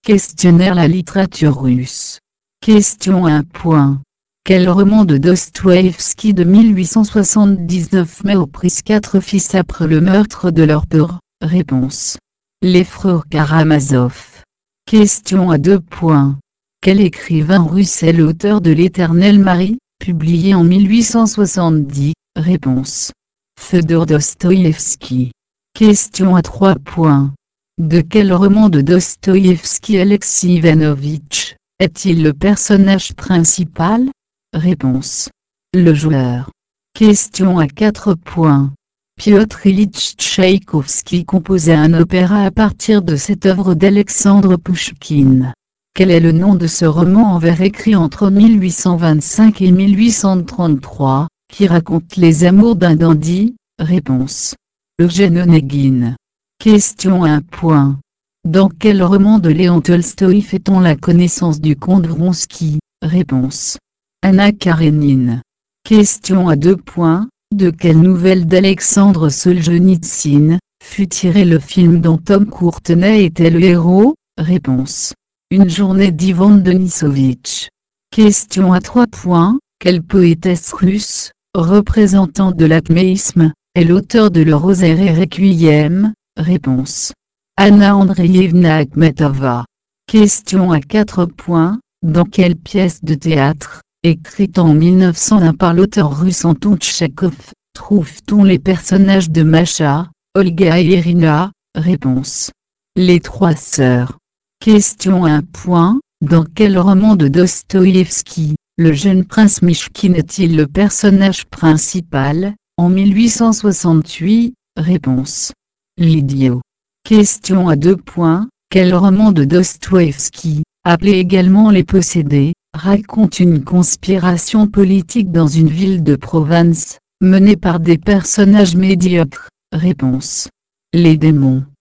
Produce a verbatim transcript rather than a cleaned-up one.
Questionnaire la littérature russe. Question un. Quel roman de Dostoïevski de mille huit cent soixante-dix-neuf met aux prises quatre fils après le meurtre de leur père? Réponse. Les frères Karamazov. Question à deux. Quel écrivain russe est l'auteur de l'Éternel Mari, publié en mille huit cent soixante-dix? Réponse. Fédor Dostoïevski. Question à trois. De quel roman de Dostoïevski Alexis Ivanovitch est-il le personnage principal? Réponse. Le joueur. Question à quatre. Piotr Ilyich Tchaïkovski composa un opéra à partir de cette œuvre d'Alexandre Pouchkine. Quel est le nom de ce roman en vers écrit entre mille huit cent vingt-cinq et mille huit cent trente-trois, qui raconte les amours d'un dandy? Réponse. Eugène Onegin. Question un. Dans quel roman de Léon Tolstoï fait-on la connaissance du comte Vronsky? Réponse. Anna Karénine. Question à deux. De quelle nouvelle d'Alexandre Solzhenitsyn fut tiré le film dont Tom Courtenay était le héros? Réponse. Une journée d'Ivan Denisovitch. Question à trois. Quelle poétesse russe, représentante de l'acméisme, est l'auteur de Le Rosaire et Requiem? Réponse. Anna Andreïevna Akhmetova. Question à quatre. Dans quelle pièce de théâtre, écrite en mille neuf cent un par l'auteur russe Anton Tchekhov, trouve-t-on les personnages de Masha, Olga et Irina? Réponse. Les Trois Sœurs. Question un. Dans quel roman de Dostoïevski, le jeune prince Mishkin est-il le personnage principal, en mille huit cent soixante-huit? Réponse. L'idiot. Question à deux. Quel roman de Dostoïevski, appelé également Les Possédés, raconte une conspiration politique dans une ville de Provence, menée par des personnages médiocres? Réponse. Les démons.